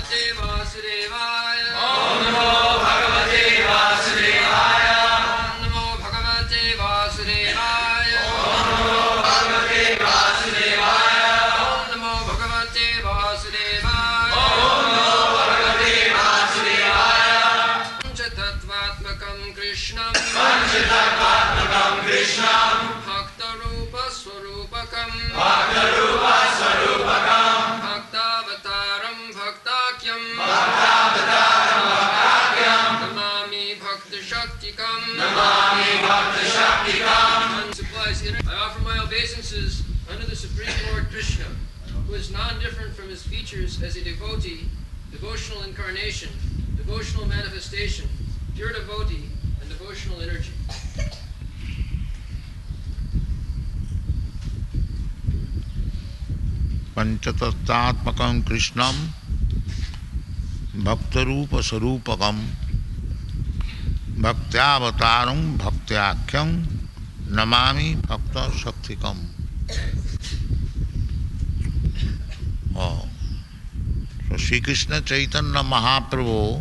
Under the Supreme Lord Krishna, who is non-different from his features as a devotee, devotional incarnation, devotional manifestation, pure devotee, and devotional energy. Panchatattvatmakam Krishnam Bhaktarupa Sarupakam Bhaktyavataram Bhaktyakyam Namami Bhakta Shaktikam. Oh. So Sri Krishna Chaitanya Mahaprabhu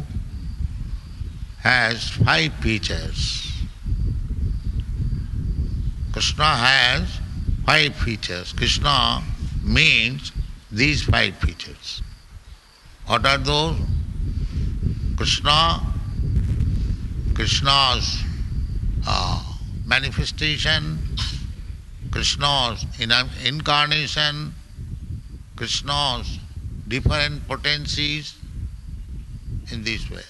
has 5 features. Krishna has 5 features. Krishna means these 5 features. What are those? Krishna's manifestation, Krishna's incarnation, Krishna's different potencies, in this way.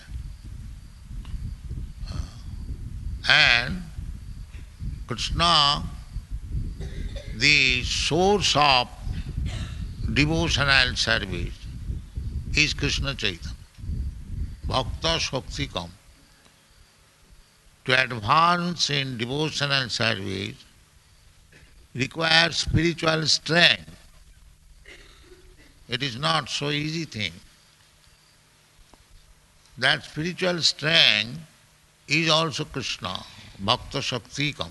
And Krishna, the source of devotional service, is Krishna Chaitanya. Bhakta Shaktikam. To advance in devotional service requires spiritual strength. It is not so easy thing. That spiritual strength is also Krishna, Bhakta Shaktikam.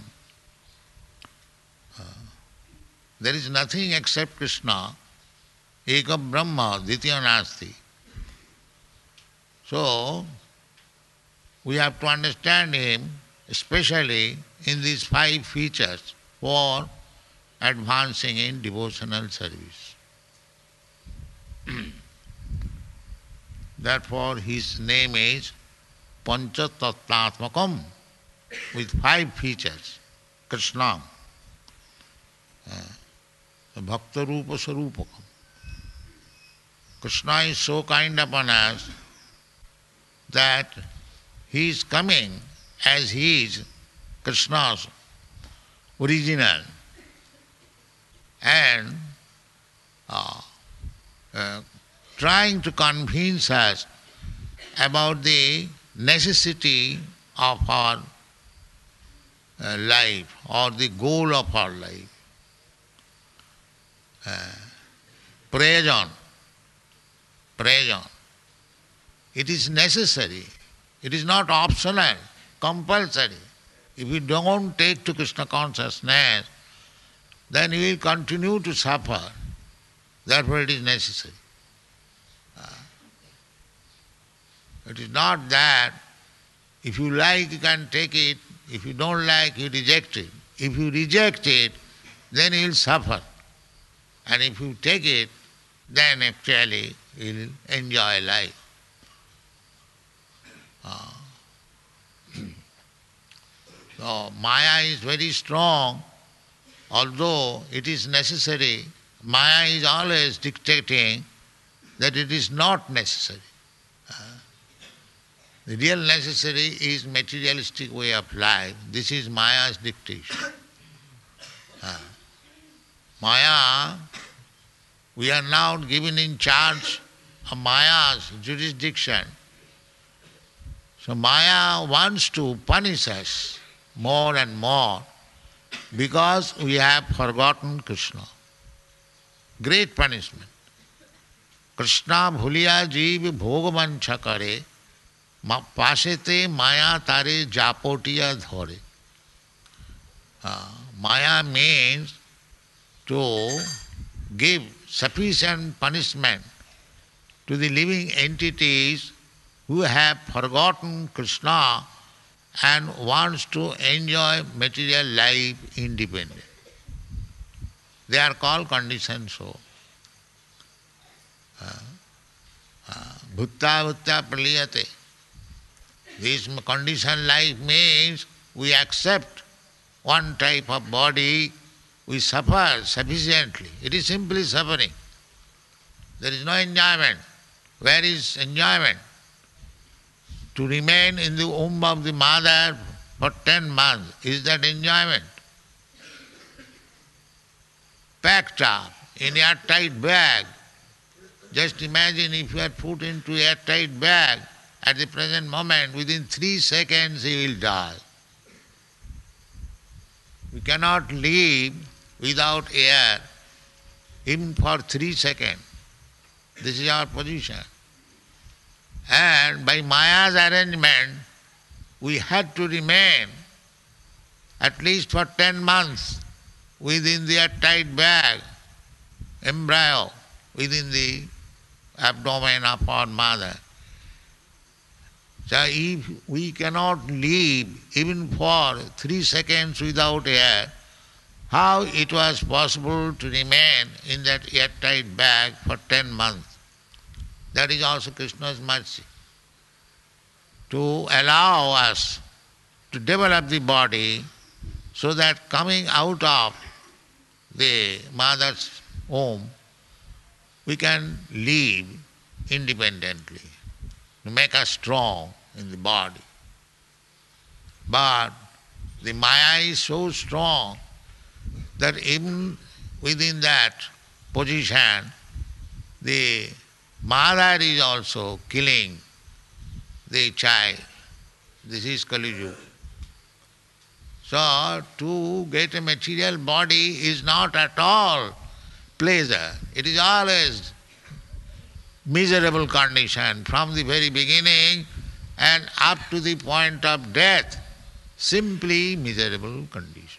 There is nothing except Krishna, Eka Brahma, Ditya Nasti. So, we have to understand him, especially in these 5 features for advancing in devotional service. Therefore, his name is Panchatattvatmakam, with 5 features. Krishna, Bhakta Rupa Sarupakam. Krishna is so kind upon us that he is coming as he is Krishna's original and trying to convince us about the necessity of our life or the goal of our life. Prayojan. It is necessary. It is not optional, compulsory. If you don't take to Krishna consciousness, then you will continue to suffer. Therefore it is necessary. It is not that if you like you can take it, if you don't like you reject it. If you reject it, then you will suffer. And if you take it, then actually you will enjoy life. So Maya is very strong, although it is necessary. Maya is always dictating that it is not necessary. The real necessary is materialistic way of life. This is Maya's dictation. Maya, we are now given in charge of Maya's jurisdiction. So Maya wants to punish us more and more because we have forgotten Krishna. Great punishment. Krishna bhuliya jeev bhogamancha kare pasete maya tare japotiya dhore. Maya means to give sufficient punishment to the living entities who have forgotten Krishna and wants to enjoy material life independently. They are called conditioned soul. Bhutta bhutta praliyate. This conditioned life means we accept one type of body, we suffer sufficiently. It is simply suffering. There is no enjoyment. Where is enjoyment? To remain in the womb of the mother for 10 months, is that enjoyment? Packed up in airtight bag. Just imagine if you are put into airtight bag, at the present moment, within 3 seconds he will die. We cannot live without air even for 3 seconds. This is our position. And by Maya's arrangement, we had to remain at least for 10 months within the airtight bag, embryo, within the abdomen of our mother. So if we cannot live even for 3 seconds without air, how it was possible to remain in that airtight bag for 10 months? That is also Krishna's mercy, to allow us to develop the body so that coming out of the mother's womb, we can live independently, to make us strong in the body. But the Maya is so strong that even within that position, the mother is also killing the child. This is Kali Yuga. So, to get a material body is not at all pleasure. It is always miserable condition from the very beginning and up to the point of death. Simply miserable condition.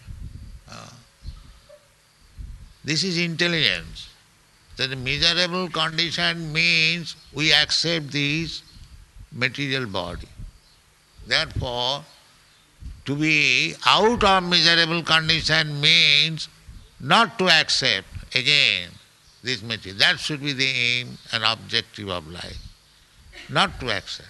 This is intelligence. That the miserable condition means we accept this material body. Therefore, to be out of miserable condition means not to accept again this material. That should be the aim and objective of life. Not to accept.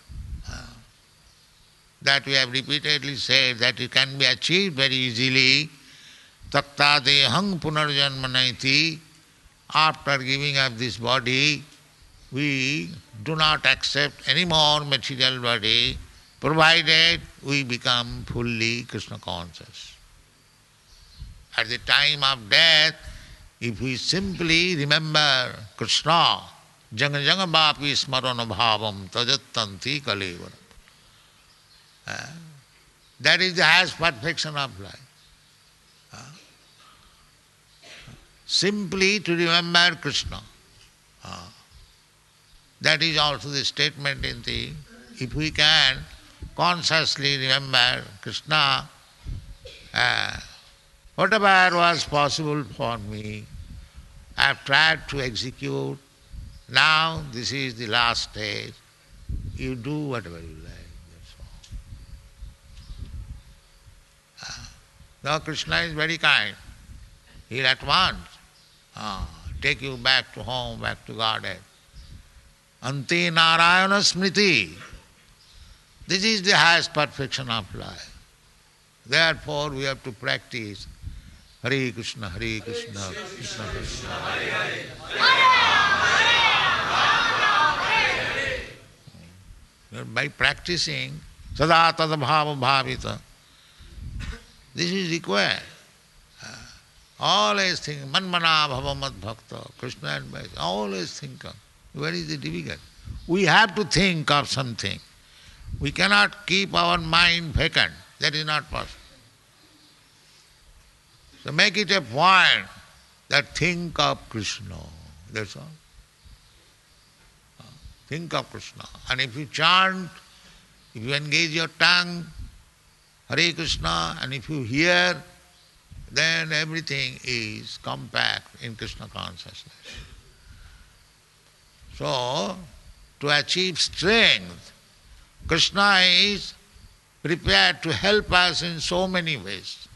That we have repeatedly said that it can be achieved very easily. Takta dehang punarjanmanaiti. After giving up this body, we do not accept any more material body, provided we become fully Krishna conscious. At the time of death, if we simply remember Krishna, janga janga bapi smarana bhavam tajattanti kalevaram. That is the highest perfection of life. Simply to remember Krishna. That is also the statement in the, if we can consciously remember Krishna, whatever was possible for me, I have tried to execute. Now this is the last stage. You do whatever you like, that's all. Now Krishna is very kind. He'll at once take you back to home, back to Godhead. Ante Narayana Smriti. This is the highest perfection of life. Therefore we have to practice Hare Krishna, Hare Krishna, Krishna Krishna, Hare Hare. By practicing Sada Tada Bhava Bhavita, this is required. Always think, Manmana Bhava Mad Bhakta, Krishna advice, always think of. Where is the difficult? We have to think of something. We cannot keep our mind vacant. That is not possible. So make it a point that think of Krishna. That's all. Think of Krishna. And if you chant, if you engage your tongue, Hare Krishna, and if you hear, then everything is compact in Krishna consciousness. So, to achieve strength. Krishna is prepared to help us in so many ways.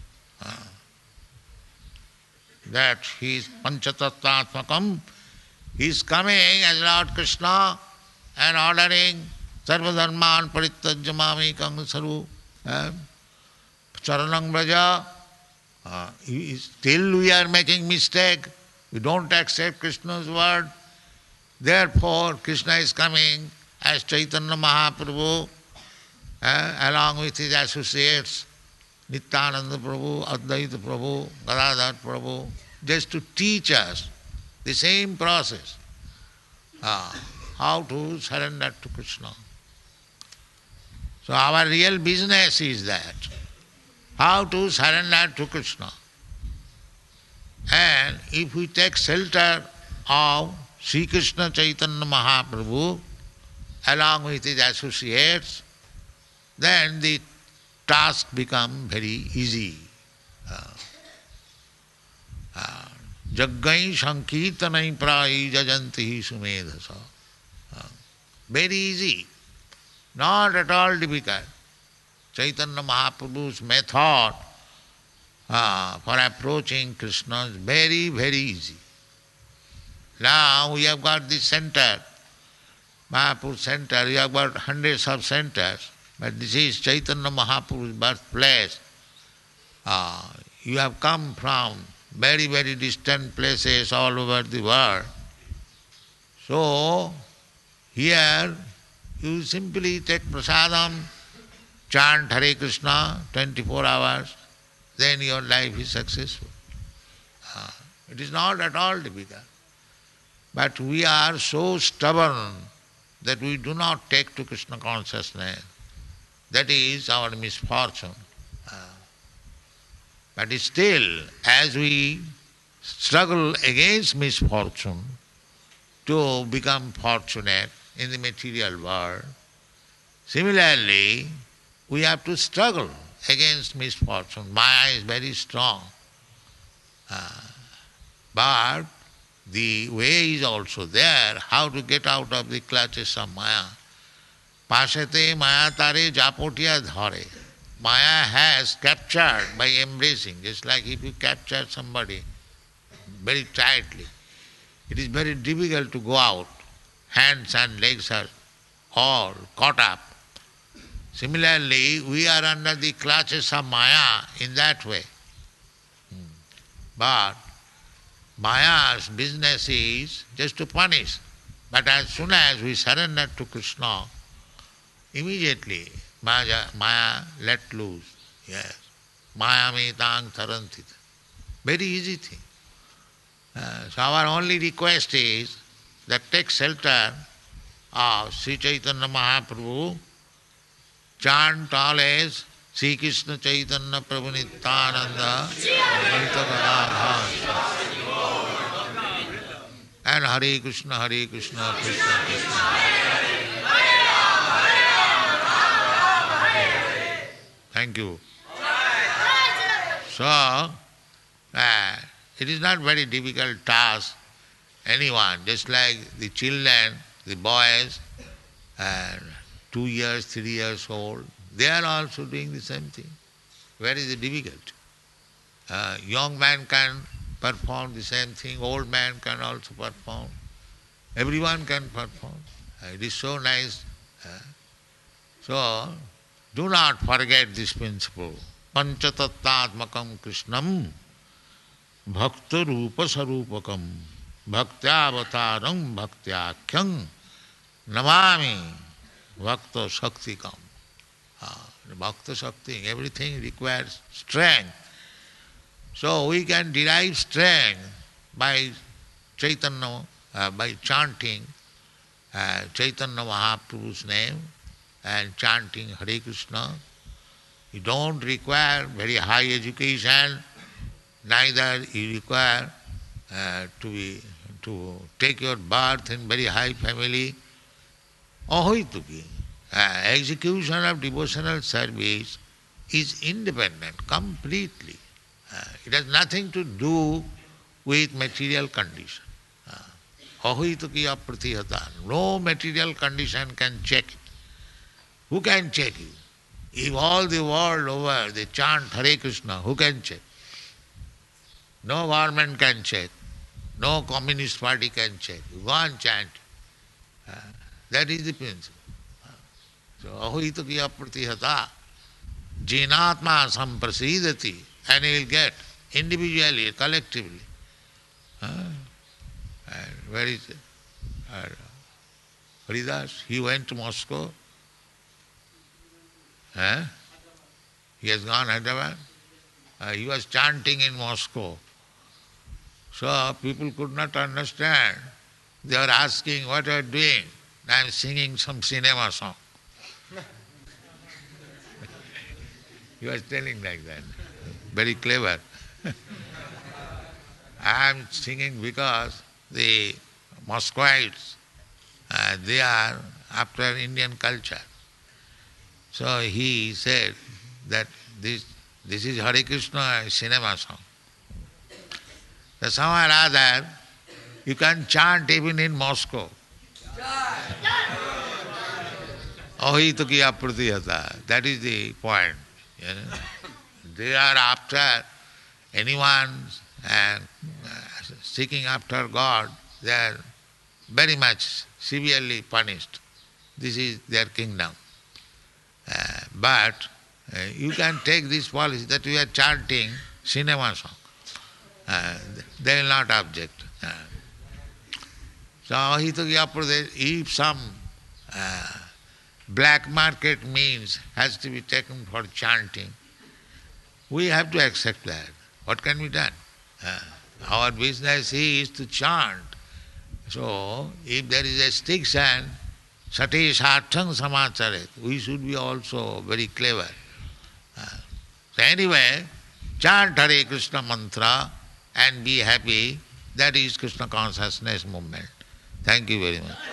That he is Panchatattvatmakam. He is coming as Lord Krishna and ordering Sarvadharman Parityajya Mamekam Saru Charanam Braja. Still we are making mistake. We don't accept Krishna's word. Therefore, Krishna is coming as Chaitanya Mahaprabhu along with his associates, Nityananda Prabhu, Advaita Prabhu, Gadadhar Prabhu, just to teach us the same process, how to surrender to Krishna. So our real business is that, how to surrender to Krishna. And if we take shelter of Sri Krishna Chaitanya Mahaprabhu along with his associates, then the task becomes very easy. Jaggai sankirtanai prayi jajanti sumedhasa. Very easy, not at all difficult. Chaitanya Mahaprabhu's method for approaching Krishna is very, very easy. Now we have got this center, Mahaprabhu center, we have got hundreds of centers, but this is Chaitanya Mahaprabhu's birthplace. You have come from very, very distant places all over the world. So, here you simply take prasadam, chant Hare Krishna 24 hours, then your life is successful. It is not at all difficult. But we are so stubborn that we do not take to Krishna consciousness. That is our misfortune. But still, as we struggle against misfortune to become fortunate in the material world, similarly, we have to struggle against misfortune. Maya is very strong. But the way is also there, how to get out of the clutches of Maya. Pasate Maya tare japotia dhare. Maya has captured by embracing, just like if you capture somebody very tightly, it is very difficult to go out. Hands and legs are all caught up. Similarly, we are under the clutches of Maya in that way. But Maya's business is just to punish. But as soon as we surrender to Krishna, immediately Maya let loose. Yes. Maya me tang tarantita. Very easy thing. So our only request is that take shelter of Sri Chaitanya Mahaprabhu, chant always Sri Krishna Chaitanya Prabhu Nityananda, Advaita Gadadhar, and Hare Krishna, Krishna Krishna. Thank you. So, it is not very difficult task. Anyone, just like the children, the boys, 2 years, 3 years old, they are also doing the same thing. Where is the difficulty? Young man can perform the same thing, old man can also perform. Everyone can perform. It is so nice. So, do not forget this principle. Panchatattvatmakam Krishnam Bhakta Rupa Sarupakam Bhaktya-avataram Bhaktya-khyam Namami Bhakta Shaktikam. Bhakta Shakti, everything requires strength. So we can derive strength by Chaitanya, by chanting Chaitanya Mahaprabhu's name and chanting Hare Krishna. You don't require very high education, neither you require to take your birth in very high family. Ahoituki. Execution of devotional service is independent completely. It has nothing to do with material condition. Ahitukiya pratihata. No material condition can check it. Who can check it? If all the world over they chant Hare Krishna, who can check? No government can check. No communist party can check. Go and chant. That is the principle. So ahitukiya pratihata. Jinatma samprasidati. And he will get individually, collectively. And where is it? Haridas, he went to Moscow. He has gone Hyderabad. He was chanting in Moscow. So people could not understand. They were asking, what are you doing? I am singing some cinema song. He was telling like that. Very clever. I am singing because the Muscovites, they are after Indian culture. So he said that this is Hare Krishna cinema song. So somehow or other, you can chant even in Moscow. Ahitukiya pratihata. That is the point. You know? They are after anyone seeking after God, they are very much severely punished. This is their kingdom. But you can take this policy that we are chanting cinema song. They will not object. So ahitukiya pratihata, if some black market means has to be taken for chanting, we have to accept that. What can be done? Our business is to chant. So, if there is a restriction, sati sarthang samacharet, we should be also very clever. So anyway, chant Hare Krishna mantra and be happy. That is Krishna consciousness movement. Thank you very much.